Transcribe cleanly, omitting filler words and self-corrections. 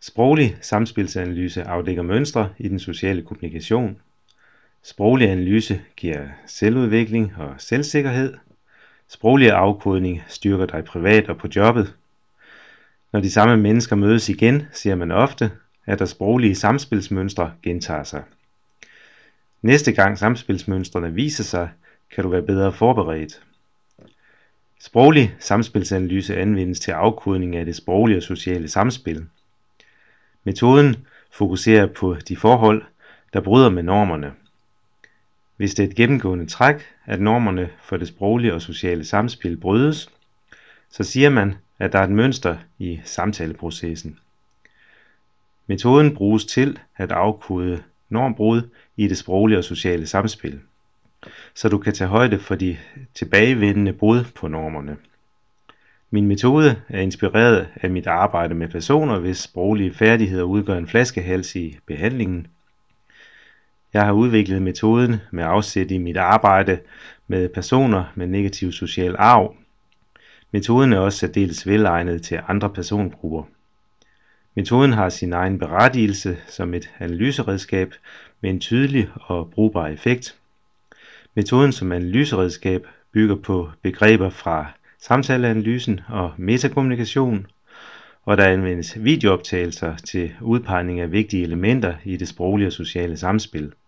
Sproglig samspilsanalyse afdækker mønstre i den sociale kommunikation. Sproglig analyse giver selvudvikling og selvsikkerhed. Sproglig afkodning styrker dig privat og på jobbet. Når de samme mennesker mødes igen, ser man ofte, at der sproglige samspilsmønstre gentager sig. Næste gang samspilsmønstrene viser sig, kan du være bedre forberedt. Sproglig samspilsanalyse anvendes til afkodning af det sproglige og sociale samspil. Metoden fokuserer på de forhold, der bryder med normerne. Hvis det er et gennemgående træk, at normerne for det sproglige og sociale samspil brydes, så siger man, at der er et mønster i samtaleprocessen. Metoden bruges til at afkode normbrud i det sproglige og sociale samspil, så du kan tage højde for de tilbagevendende brud på normerne. Min metode er inspireret af mit arbejde med personer, hvis sproglige færdigheder udgør en flaskehals i behandlingen. Jeg har udviklet metoden med afsæt i mit arbejde med personer med negativ social arv. Metoden er også særdeles velegnet til andre persongrupper. Metoden har sin egen berettigelse som et analyseredskab med en tydelig og brugbar effekt. Metoden som analyseredskab bygger på begreber fra samtaleanalysen og metakommunikation, og der anvendes videooptagelser til udpegning af vigtige elementer i det sproglige og sociale samspil.